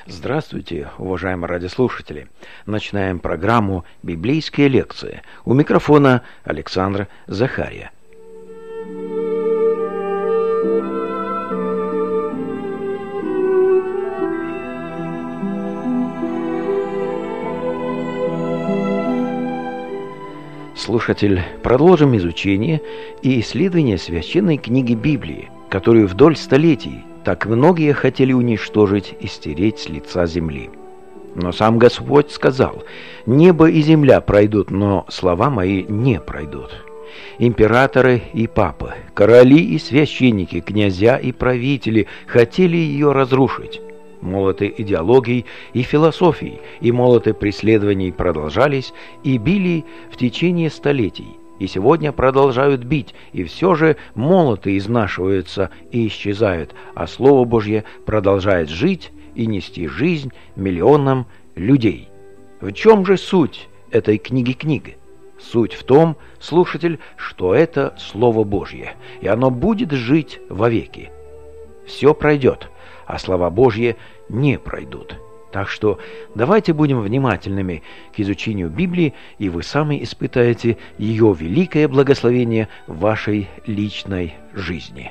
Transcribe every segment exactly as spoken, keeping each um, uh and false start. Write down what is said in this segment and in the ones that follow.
Здравствуйте, уважаемые радиослушатели. Начинаем программу «Библейские лекции». У микрофона Александр Захария. Слушатель, продолжим изучение и исследование священной книги Библии, которую вдоль столетий так многие хотели уничтожить и стереть с лица земли. Но сам Господь сказал: «Небо и земля пройдут, но слова мои не пройдут». Императоры и папы, короли и священники, князья и правители хотели ее разрушить. Молоты идеологий и философий и молоты преследований продолжались и били в течение столетий, и сегодня продолжают бить, и все же молоты изнашиваются и исчезают, а Слово Божье продолжает жить и нести жизнь миллионам людей. В чем же суть этой книги-книги? Суть в том, слушатель, что это Слово Божье, и оно будет жить вовеки. Все пройдет, а слова Божьи не пройдут. Так что давайте будем внимательными к изучению Библии, и вы сами испытаете ее великое благословение в вашей личной жизни.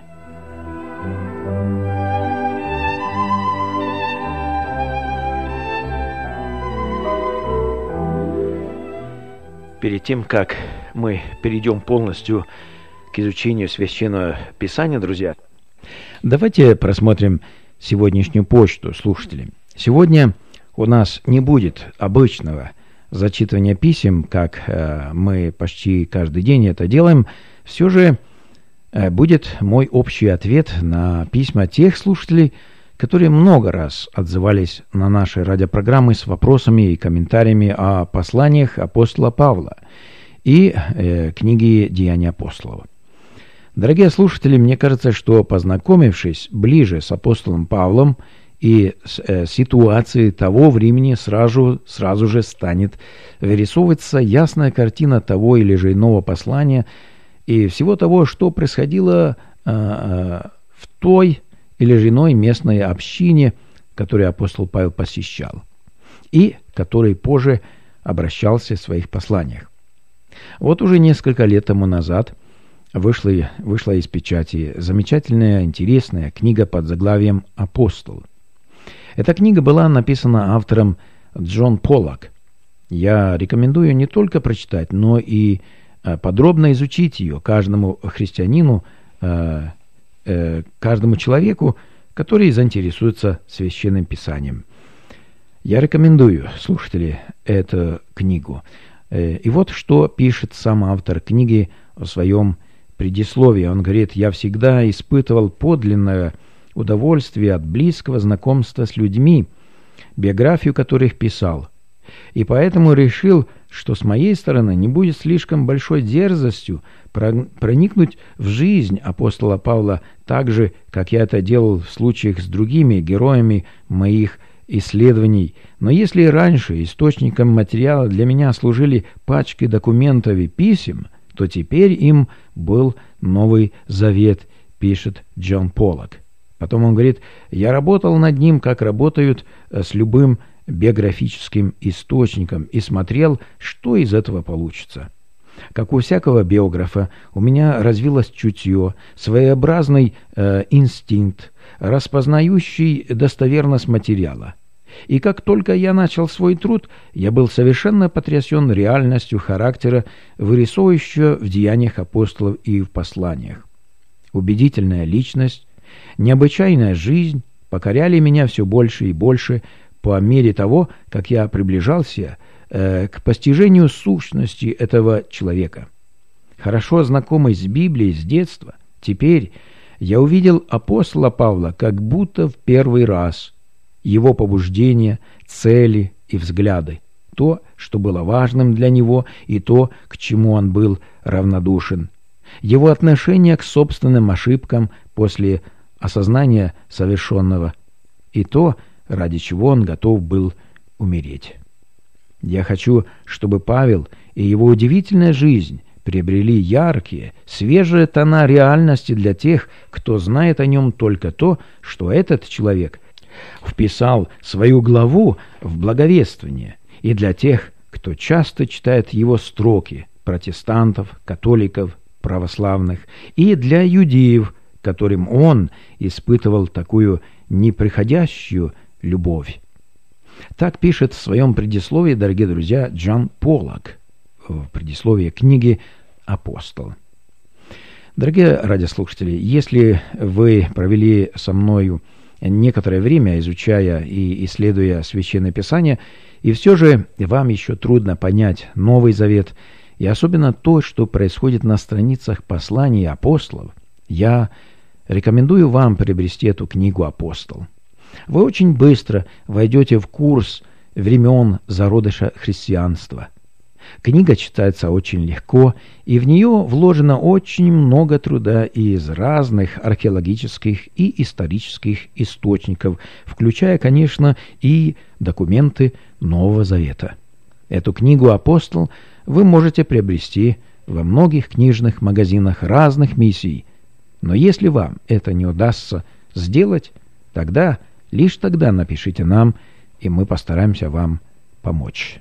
Перед тем, как мы перейдем полностью к изучению Священного Писания, друзья, давайте просмотрим сегодняшнюю почту слушателей. Сегодня у нас не будет обычного зачитывания писем, как э, мы почти каждый день это делаем. Все же э, будет мой общий ответ на письма тех слушателей, которые много раз отзывались на наши радиопрограммы с вопросами и комментариями о посланиях апостола Павла и э, книги «Деяния апостолов». Дорогие слушатели, мне кажется, что, познакомившись ближе с апостолом Павлом и с э, ситуацией того времени, сразу, сразу же станет вырисовываться ясная картина того или же иного послания и всего того, что происходило э, э, в той или же иной местной общине, которую апостол Павел посещал, и который позже обращался в своих посланиях. Вот уже несколько лет тому назад Вышла, вышла из печати замечательная, интересная книга под заглавием «Апостол». Эта книга была написана автором Джон Поллок. Я рекомендую не только прочитать, но и подробно изучить ее каждому христианину, каждому человеку, который заинтересуется Священным Писанием. Я рекомендую, слушатели, эту книгу. И вот что пишет сам автор книги о своем предисловие. Он говорит: «Я всегда испытывал подлинное удовольствие от близкого знакомства с людьми, биографию которых писал, и поэтому решил, что с моей стороны не будет слишком большой дерзостью проникнуть в жизнь апостола Павла так же, как я это делал в случаях с другими героями моих исследований. Но если раньше источником материала для меня служили пачки документов и писем, то теперь им был Новый Завет», пишет Джон Поллок. Потом он говорит: «Я работал над ним, как работают с любым биографическим источником, и смотрел, что из этого получится. Как у всякого биографа, у меня развилось чутье, своеобразный э, инстинкт, распознающий достоверность материала. И как только я начал свой труд, я был совершенно потрясен реальностью характера, вырисовывающего в деяниях апостолов и в посланиях. Убедительная личность, необычайная жизнь покоряли меня все больше и больше по мере того, как я приближался э, к постижению сущности этого человека. Хорошо знакомый с Библией с детства, теперь я увидел апостола Павла как будто в первый раз. Его побуждения, цели и взгляды, то, что было важным для него, и то, к чему он был равнодушен, его отношение к собственным ошибкам после осознания совершенного, и то, ради чего он готов был умереть. Я хочу, чтобы Павел и его удивительная жизнь приобрели яркие, свежие тона реальности для тех, кто знает о нем только то, что этот человек вписал свою главу в благовествование и для тех, кто часто читает его строки, протестантов, католиков, православных, и для иудеев, которым он испытывал такую неприходящую любовь. Так пишет в своем предисловии, дорогие друзья, Джон Поллок в предисловии книги «Апостол». Дорогие радиослушатели, если вы провели со мною некоторое время, изучая и исследуя Священное Писание, и все же вам еще трудно понять Новый Завет, и особенно то, что происходит на страницах посланий апостолов, я рекомендую вам приобрести эту книгу «Апостол». Вы очень быстро войдете в курс времен зародыша христианства. Книга читается очень легко, и в нее вложено очень много труда из разных археологических и исторических источников, включая, конечно, и документы Нового Завета. Эту книгу «Апостол» вы можете приобрести во многих книжных магазинах разных миссий, но если вам это не удастся сделать, тогда, лишь тогда напишите нам, и мы постараемся вам помочь.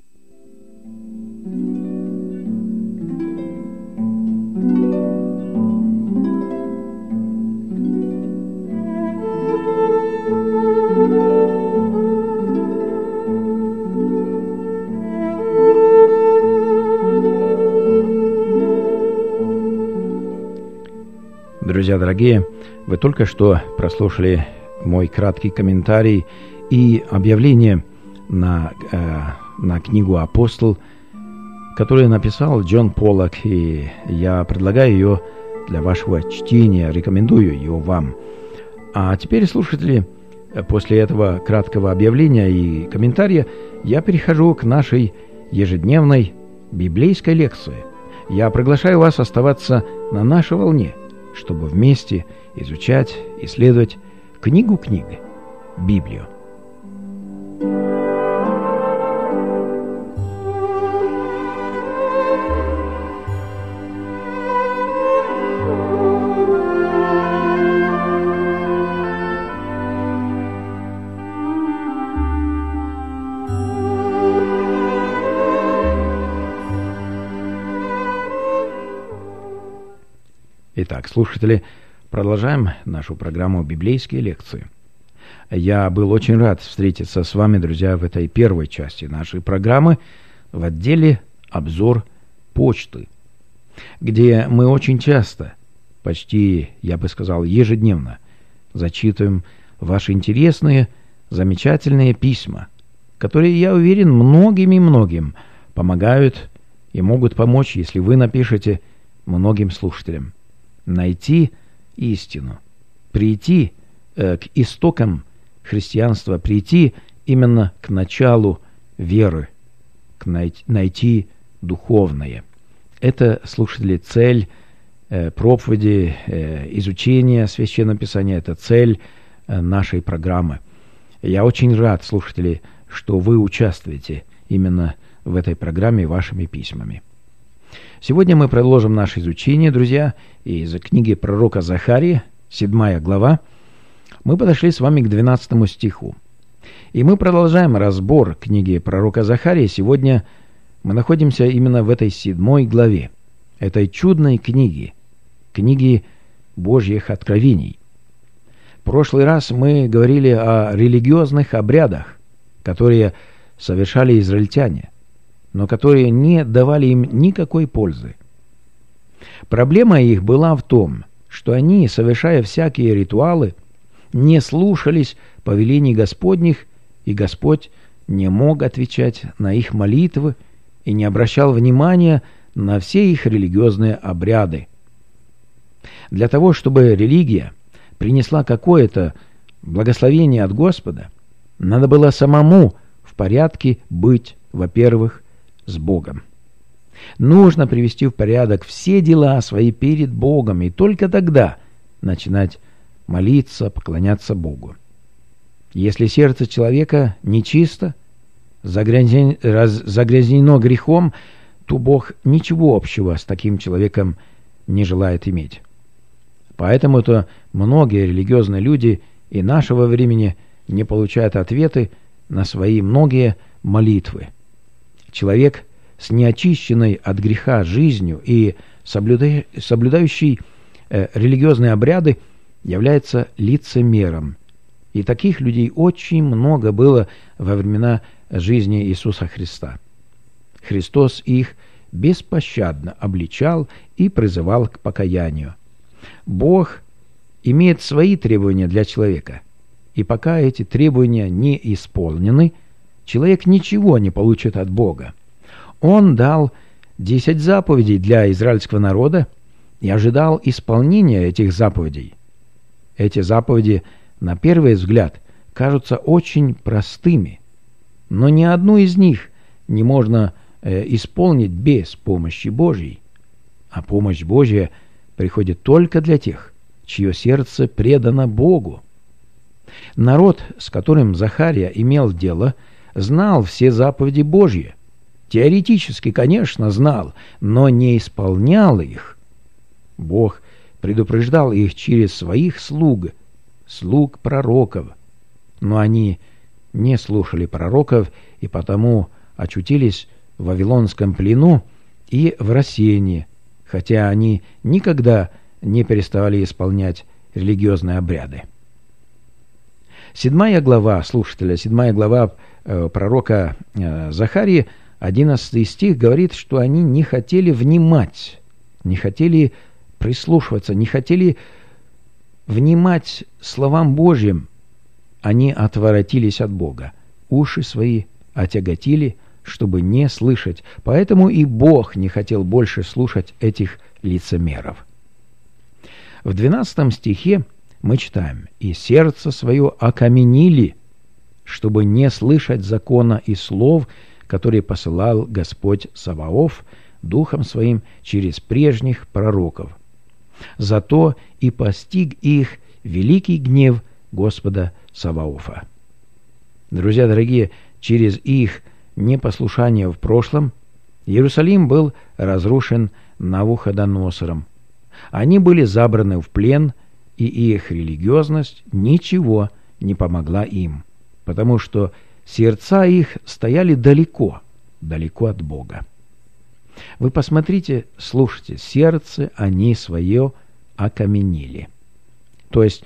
Друзья дорогие, вы только что прослушали мой краткий комментарий и объявление на, э, на книгу «Апостол», которую написал Джон Поллок, и я предлагаю ее для вашего чтения, рекомендую ее вам. А теперь, слушатели, после этого краткого объявления и комментария я перехожу к нашей ежедневной библейской лекции. Я приглашаю вас оставаться на нашей волне, чтобы вместе изучать, исследовать книгу книги, Библию. Итак, слушатели, продолжаем нашу программу «Библейские лекции». Я был очень рад встретиться с вами, друзья, в этой первой части нашей программы в отделе «Обзор почты», где мы очень часто, почти, я бы сказал, ежедневно, зачитываем ваши интересные, замечательные письма, которые, я уверен, многим и многим помогают и могут помочь, если вы напишете многим слушателям найти истину, прийти э, к истокам христианства, прийти именно к началу веры, к найти, найти духовное. Это, слушатели, цель э, проповеди, э, изучения Священного Писания, это цель э, нашей программы. Я очень рад, слушатели, что вы участвуете именно в этой программе вашими письмами. Сегодня мы продолжим наше изучение, друзья, из книги пророка Захарии, седьмая глава. Мы подошли с вами к двенадцатому стиху. И мы продолжаем разбор книги пророка Захарии. Сегодня мы находимся именно в этой седьмой главе, этой чудной книги, книги Божьих откровений. В прошлый раз мы говорили о религиозных обрядах, которые совершали израильтяне, но которые не давали им никакой пользы. Проблема их была в том, что они, совершая всякие ритуалы, не слушались повелений Господних, и Господь не мог отвечать на их молитвы и не обращал внимания на все их религиозные обряды. Для того, чтобы религия принесла какое-то благословение от Господа, надо было самому в порядке быть, во-первых, с Богом. Нужно привести в порядок все дела свои перед Богом, и только тогда начинать молиться, поклоняться Богу. Если сердце человека нечисто, загрязнено, раз, загрязнено грехом, то Бог ничего общего с таким человеком не желает иметь. Поэтому-то многие религиозные люди и нашего времени не получает ответы на свои многие молитвы. Человек с неочищенной от греха жизнью и соблюда... соблюдающий э, религиозные обряды является лицемером. И таких людей очень много было во времена жизни Иисуса Христа. Христос их беспощадно обличал и призывал к покаянию. Бог имеет свои требования для человека, и пока эти требования не исполнены, человек ничего не получит от Бога. Он дал десять заповедей для израильского народа и ожидал исполнения этих заповедей. Эти заповеди, на первый взгляд, кажутся очень простыми, но ни одну из них не можно э, исполнить без помощи Божьей. А помощь Божья приходит только для тех, чье сердце предано Богу. Народ, с которым Захария имел дело, знал все заповеди Божьи. Теоретически, конечно, знал, но не исполнял их. Бог предупреждал их через своих слуг, слуг пророков. Но они не слушали пророков и потому очутились в вавилонском плену и в рассеянии, хотя они никогда не переставали исполнять религиозные обряды. Седьмая глава, слушателя, седьмая глава э, пророка э, Захарии, одиннадцатый стих, говорит, что они не хотели внимать, не хотели прислушиваться, не хотели внимать словам Божьим. Они отворотились от Бога, уши свои отяготили, чтобы не слышать. Поэтому и Бог не хотел больше слушать этих лицемеров. В двенадцатом стихе мы читаем: «И сердце свое окаменили, чтобы не слышать закона и слов, которые посылал Господь Саваоф Духом Своим через прежних пророков. Зато и постиг их великий гнев Господа Саваофа». Друзья дорогие, через их непослушание в прошлом Иерусалим был разрушен Навуходоносором. Они были забраны в плен, и их религиозность ничего не помогла им, потому что сердца их стояли далеко, далеко от Бога. Вы посмотрите, слушайте, сердце они свое окаменили. То есть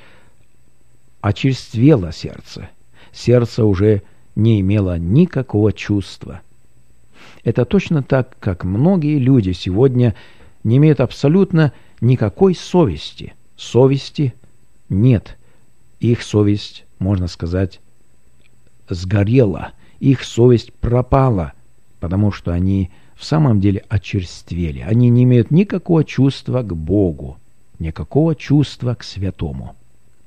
очерствело сердце. Сердце уже не имело никакого чувства. Это точно так, как многие люди сегодня не имеют абсолютно никакой совести. Совести нет. Их совесть, можно сказать, сгорела. Их совесть пропала, потому что они в самом деле очерствели. Они не имеют никакого чувства к Богу, никакого чувства к святому.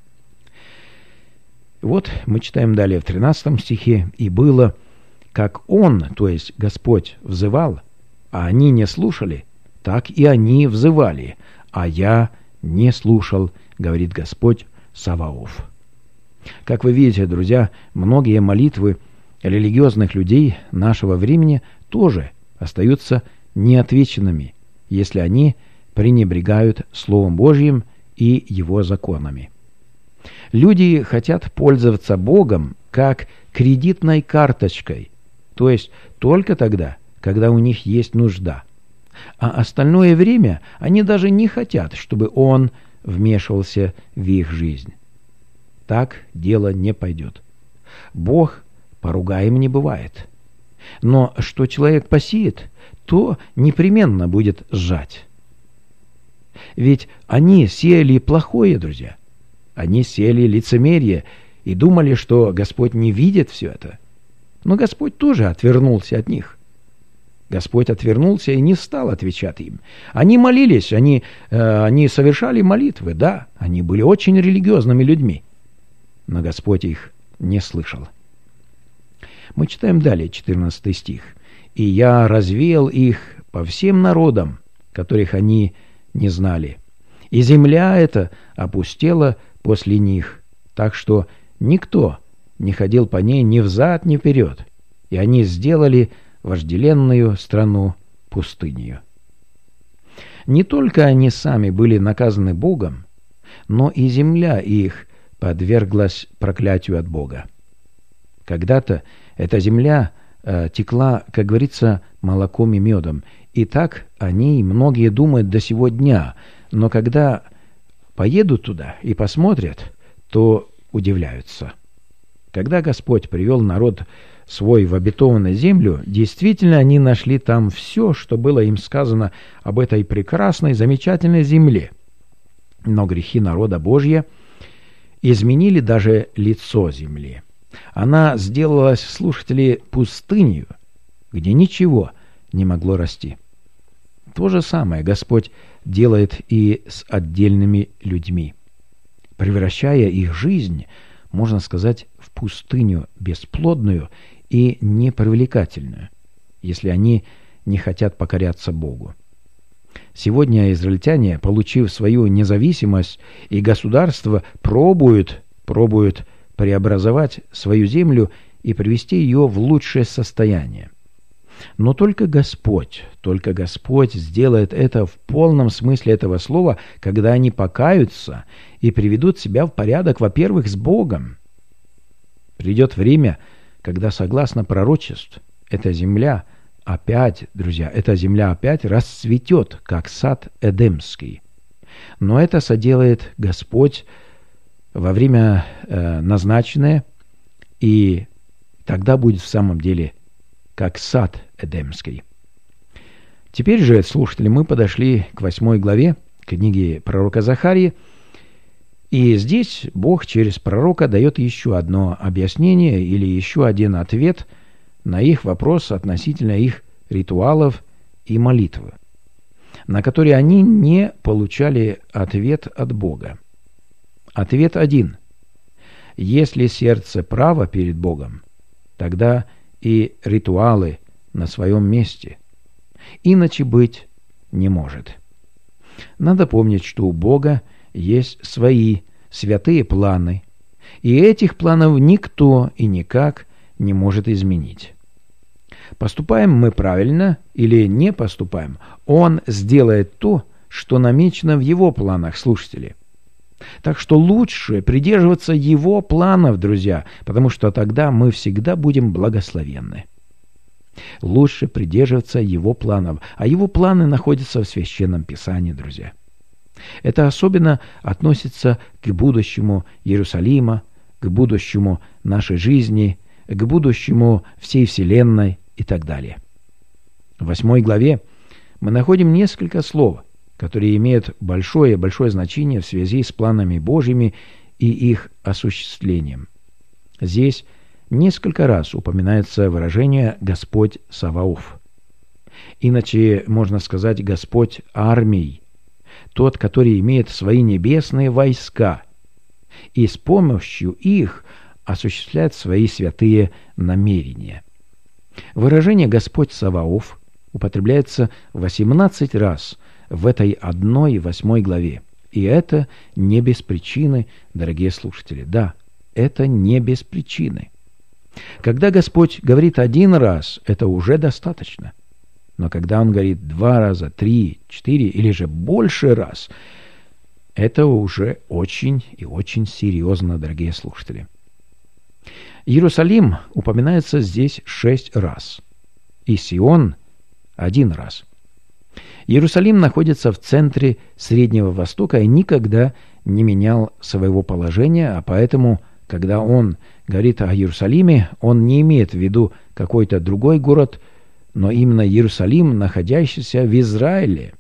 Вот мы читаем далее в тринадцатом стихе: «И было, как Он, то есть Господь, взывал, а они не слушали, так и они взывали, а я не слушал, говорит Господь Саваоф». Как вы видите, друзья, многие молитвы религиозных людей нашего времени тоже остаются неотвеченными, если они пренебрегают Словом Божьим и Его законами. Люди хотят пользоваться Богом как кредитной карточкой, то есть только тогда, когда у них есть нужда. А остальное время они даже не хотят, чтобы Он вмешивался в их жизнь. Так дело не пойдет. Бог поругаем не бывает. Но что человек посеет, то непременно будет сжать. Ведь они сеяли плохое, друзья. Они сеяли лицемерие и думали, что Господь не видит все это. Но Господь тоже отвернулся от них. Господь отвернулся и не стал отвечать им. Они молились, они, э, они совершали молитвы, да, они были очень религиозными людьми. Но Господь их не слышал. Мы читаем далее, четырнадцатый стих. «И я развеял их по всем народам, которых они не знали. И земля эта опустела после них, так что никто не ходил по ней ни взад, ни вперед. И они сделали вожделенную страну пустынью». Не только они сами были наказаны Богом, но и земля их подверглась проклятию от Бога. Когда-то эта земля э, текла, как говорится, молоком и медом. И так они, многие думают до сего дня. Но когда поедут туда и посмотрят, то удивляются. Когда Господь привел народ свой в обетованную землю, действительно они нашли там все, что было им сказано об этой прекрасной, замечательной земле. Но грехи народа Божьего изменили даже лицо земли. Она сделалась, слушатели, пустынью, где ничего не могло расти. То же самое Господь делает и с отдельными людьми, превращая их жизнь, можно сказать, в пустыню бесплодную и непривлекательную, если они не хотят покоряться Богу. Сегодня израильтяне, получив свою независимость, и государство пробуют, пробуют преобразовать свою землю и привести ее в лучшее состояние. Но только Господь, только Господь сделает это в полном смысле этого слова, когда они покаются и приведут себя в порядок, во-первых, с Богом. Придет время, когда, согласно пророчеству, эта земля опять, друзья, эта земля опять расцветет, как сад Эдемский. Но это соделает Господь во время э, назначенное, и тогда будет в самом деле как сад Эдемский. Теперь же, слушатели, мы подошли к восьмой главе книги пророка Захарии, и здесь Бог через пророка дает еще одно объяснение или еще один ответ на их вопрос относительно их ритуалов и молитвы, на которые они не получали ответ от Бога. Ответ один. Если сердце право перед Богом, тогда и ритуалы на своем месте. Иначе быть не может. Надо помнить, что у Бога есть свои святые планы, и этих планов никто и никак не может изменить. Поступаем мы правильно или не поступаем, Он сделает то, что намечено в Его планах, слушатели. Так что лучше придерживаться Его планов, друзья, потому что тогда мы всегда будем благословенны. Лучше придерживаться Его планов, а Его планы находятся в Священном Писании, друзья. Это особенно относится к будущему Иерусалима, к будущему нашей жизни, к будущему всей Вселенной и так далее. В восьмой главе мы находим несколько слов, которые имеют большое-большое значение в связи с планами Божьими и их осуществлением. Здесь несколько раз упоминается выражение «Господь Саваоф». Иначе можно сказать «Господь армий», тот, который имеет свои небесные войска, и с помощью их осуществляет свои святые намерения. Выражение «Господь Саваоф» употребляется восемнадцать раз в этой одной восьмой главе. И это не без причины, дорогие слушатели. Да, это не без причины. Когда Господь говорит один раз, это уже достаточно. Но когда Он говорит два раза, три, четыре или же больше раз, это уже очень и очень серьезно, дорогие слушатели. Иерусалим упоминается здесь шесть раз, и Сион один раз. Иерусалим находится в центре Среднего Востока и никогда не менял своего положения, а поэтому, когда он говорит о Иерусалиме, он не имеет в виду какой-то другой город, но именно Иерусалим, находящийся в Израиле.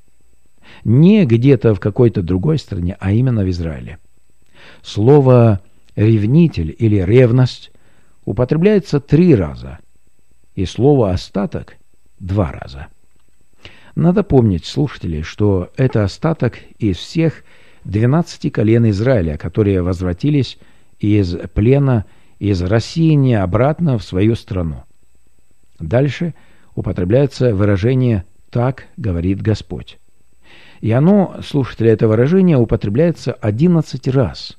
Не где-то в какой-то другой стране, а именно в Израиле. Слово «ревнитель» или «ревность» употребляется три раза, и слово «остаток» два раза. Надо помнить, слушатели, что это остаток из всех двенадцати колен Израиля, которые возвратились из плена, из рассеяния обратно в свою страну. Дальше употребляется выражение «так говорит Господь». И оно, слушатели, это выражение употребляется одиннадцать раз.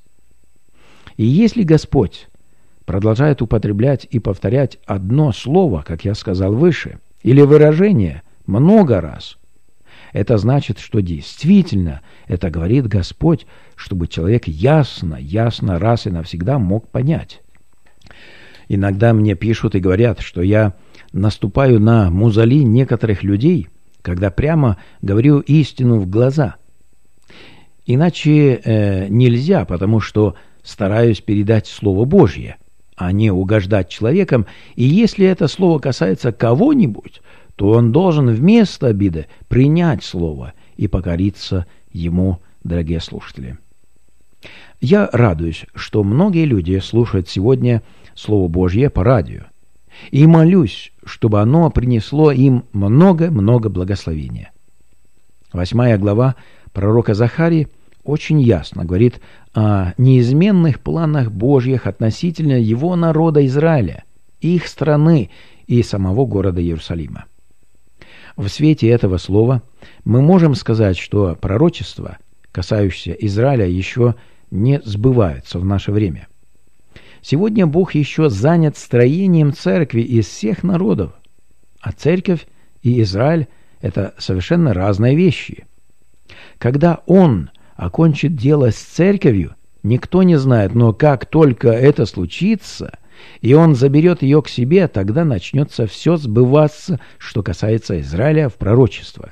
И если Господь продолжает употреблять и повторять одно слово, как я сказал выше, или выражение много раз, Это значит, что действительно это говорит Господь, чтобы человек ясно, ясно раз и навсегда мог понять. Иногда мне пишут и говорят, что я наступаю на музоли некоторых людей, когда прямо говорю истину в глаза. Иначе э, нельзя, потому что стараюсь передать Слово Божье, а не угождать человекам, и если это слово касается кого-нибудь, то он должен вместо обиды принять слово и покориться ему, дорогие слушатели. Я радуюсь, что многие люди слушают сегодня Слово Божье по радио, и молюсь, чтобы оно принесло им много-много благословения. Восьмая глава пророка Захарии очень ясно говорит о неизменных планах Божьих относительно его народа Израиля, их страны и самого города Иерусалима. В свете этого слова мы можем сказать, что пророчества, касающиеся Израиля, еще не сбываются в наше время. Сегодня Бог еще занят строением церкви из всех народов, а церковь и Израиль – это совершенно разные вещи. Когда Он окончит дело с церковью, никто не знает, но как только это случится, и Он заберет ее к себе, тогда начнется все сбываться, что касается Израиля в пророчествах.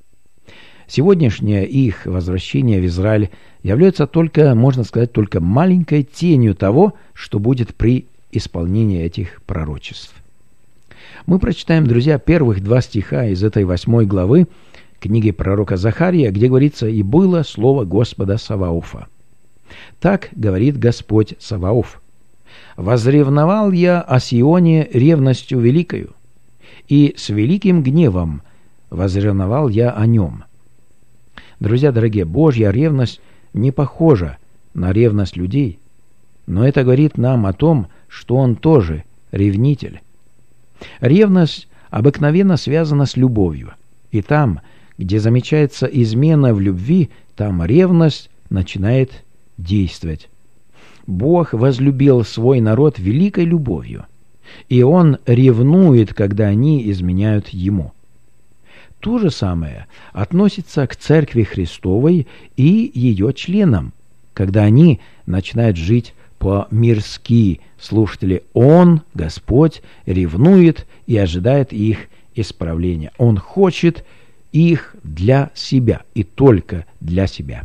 Сегодняшнее их возвращение в Израиль является только, можно сказать, только маленькой тенью того, что будет при исполнении этих пророчеств. Мы прочитаем, друзья, первых два стиха из этой восьмой главы книги пророка Захария, где говорится: «И было слово Господа Саваофа. Так говорит Господь Саваоф: возревновал я о Сионе ревностью великою, и с великим гневом возревновал я о нем». Друзья дорогие, Божья ревность не похожа на ревность людей, но это говорит нам о том, что Он тоже ревнитель. Ревность обыкновенно связана с любовью, и там, где замечается измена в любви, там ревность начинает действовать. Бог возлюбил свой народ великой любовью, и Он ревнует, когда они изменяют Ему. То же самое относится к Церкви Христовой и ее членам, когда они начинают жить по-мирски. Слушатели, Он, Господь, ревнует и ожидает их исправления. Он хочет их для себя и только для себя.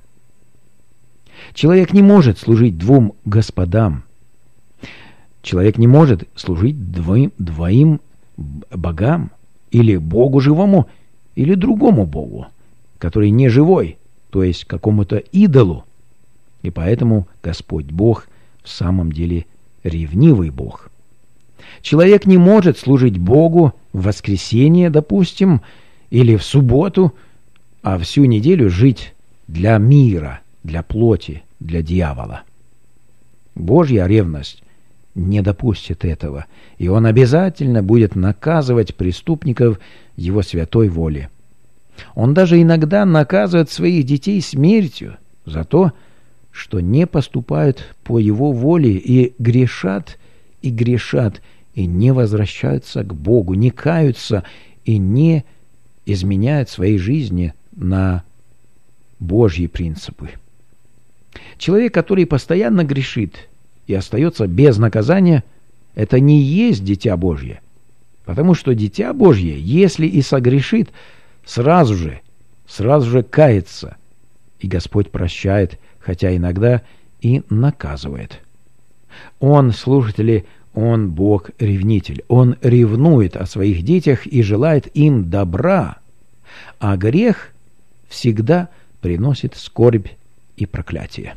Человек не может служить двум господам. Человек не может служить двоим, двоим богам, или Богу живому, или другому Богу, который не живой, то есть какому-то идолу. И поэтому Господь Бог в самом деле ревнивый Бог. Человек не может служить Богу в воскресенье, допустим, или в субботу, а всю неделю жить для мира, для плоти, для дьявола. Божья ревность не допустит этого, и Он обязательно будет наказывать преступников Его святой воле. Он даже иногда наказывает своих детей смертью за то, что не поступают по Его воле и грешат, и грешат, и не возвращаются к Богу, не каются и не изменяют своей жизни на Божьи принципы. Человек, который постоянно грешит и остается без наказания, это не есть дитя Божье. Потому что дитя Божье, если и согрешит, сразу же, сразу же кается. И Господь прощает, хотя иногда и наказывает. Он, слушатели, Он Бог-ревнитель. Он ревнует о своих детях и желает им добра. А грех всегда приносит скорбь и проклятие.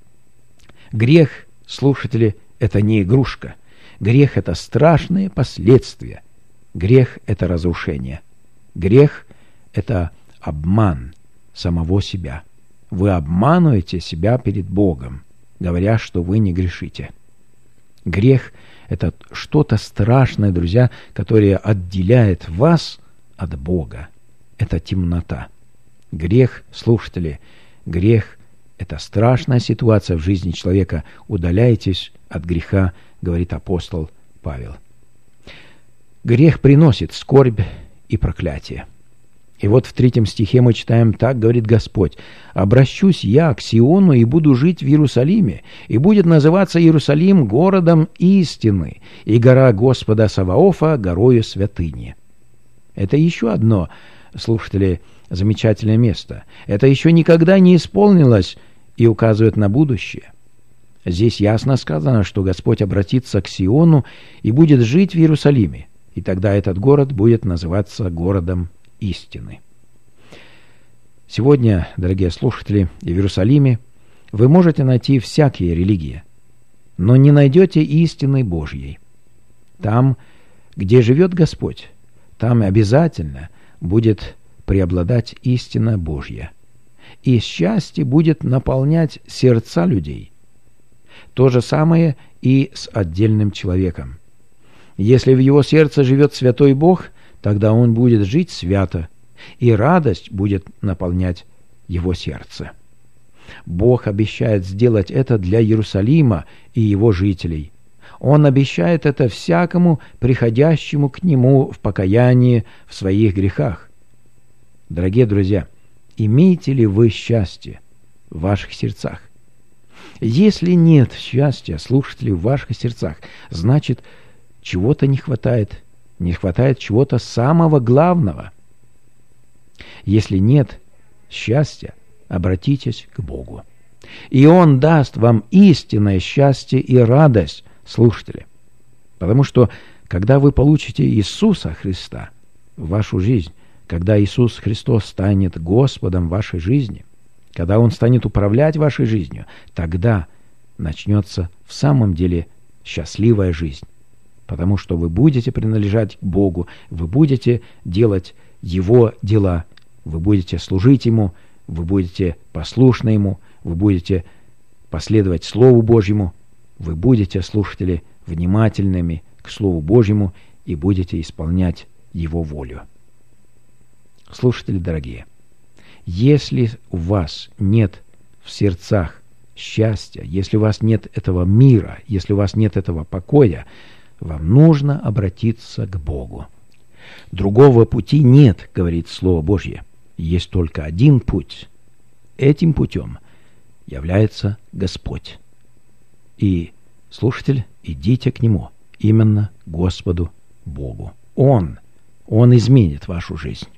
Грех, слушатели, это не игрушка. Грех – это страшные последствия. Грех – это разрушение. Грех – это обман самого себя. Вы обманываете себя перед Богом, говоря, что вы не грешите. Грех – это что-то страшное, друзья, которое отделяет вас от Бога. Это темнота. Грех, слушатели, грех – это страшная ситуация в жизни человека. Удаляйтесь от греха, говорит апостол Павел. Грех приносит скорбь и проклятие. И вот в третьем стихе мы читаем: «Так говорит Господь: обращусь я к Сиону и буду жить в Иерусалиме, и будет называться Иерусалим городом истины, и гора Господа Саваофа горою святыни». Это еще одно, слушатели, замечательное место. Это еще никогда не исполнилось и указывает на будущее. Здесь ясно сказано, что Господь обратится к Сиону и будет жить в Иерусалиме, и тогда этот город будет называться городом истины. Сегодня, дорогие слушатели, в Иерусалиме вы можете найти всякие религии, но не найдете истины Божьей. Там, где живет Господь, там обязательно будет преобладать истина Божья, и счастье будет наполнять сердца людей. То же самое и с отдельным человеком. Если в его сердце живет святой Бог, тогда он будет жить свято, и радость будет наполнять его сердце. Бог обещает сделать это для Иерусалима и его жителей. Он обещает это всякому приходящему к Нему в покаянии в своих грехах. Дорогие друзья, имеете ли вы счастье в ваших сердцах? Если нет счастья, слушатели, в ваших сердцах, значит, чего-то не хватает, не хватает чего-то самого главного. Если нет счастья, обратитесь к Богу, и Он даст вам истинное счастье и радость, слушатели. Потому что, когда вы получите Иисуса Христа в вашу жизнь, когда Иисус Христос станет Господом вашей жизни, когда Он станет управлять вашей жизнью, тогда начнется в самом деле счастливая жизнь. Потому что вы будете принадлежать Богу, вы будете делать Его дела, вы будете служить Ему, вы будете послушны Ему, вы будете последовать Слову Божьему, вы будете, слушатели, внимательными к Слову Божьему и будете исполнять Его волю. Слушатели дорогие, если у вас нет в сердцах счастья, если у вас нет этого мира, если у вас нет этого покоя, вам нужно обратиться к Богу. Другого пути нет, говорит Слово Божье. Есть только один путь. Этим путем является Господь. И, слушатель, идите к Нему, именно Господу Богу. Он, Он изменит вашу жизнь.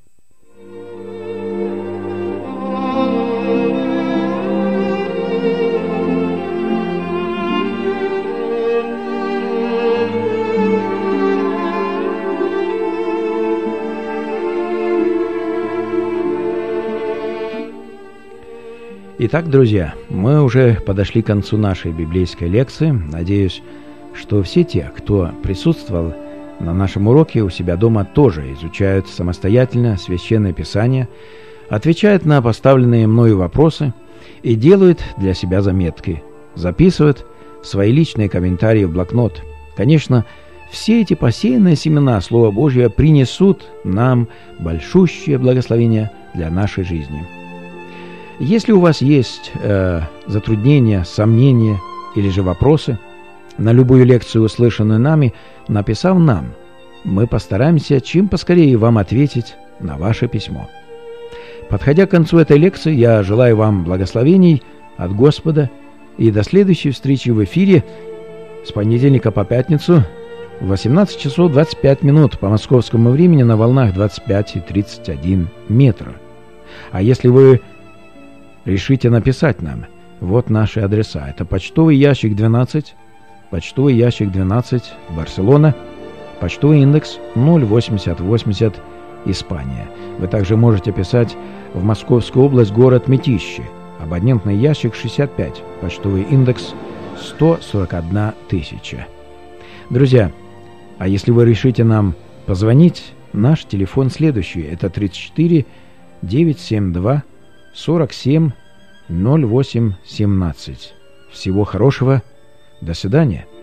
Итак, друзья, мы уже подошли к концу нашей библейской лекции. Надеюсь, что все те, кто присутствовал на нашем уроке у себя дома, тоже изучают самостоятельно Священное Писание, отвечают на поставленные мною вопросы и делают для себя заметки, записывают свои личные комментарии в блокнот. Конечно, все эти посеянные семена Слова Божьего принесут нам большущее благословение для нашей жизни. Если у вас есть э, затруднения, сомнения или же вопросы на любую лекцию, услышанную нами, написав нам, мы постараемся чем поскорее вам ответить на ваше письмо. Подходя к концу этой лекции, я желаю вам благословений от Господа и до следующей встречи в эфире с понедельника по пятницу в восемнадцать часов двадцать пять минут по московскому времени на волнах двадцать пять и тридцать один метра. А если вы решите написать нам, вот наши адреса. Это почтовый ящик двенадцать, почтовый ящик двенадцать, Барселона, почтовый индекс ноль восемьдесят восемьдесят, Испания. Вы также можете писать в Московскую область, город Мытищи, абонентный ящик шестьдесят пять, почтовый индекс сто сорок одна тысяча. Друзья, а если вы решите нам позвонить, наш телефон следующий. Это тридцать четыре девятьсот семьдесят два сорок семь ноль восемь семнадцать. Всего хорошего. До свидания.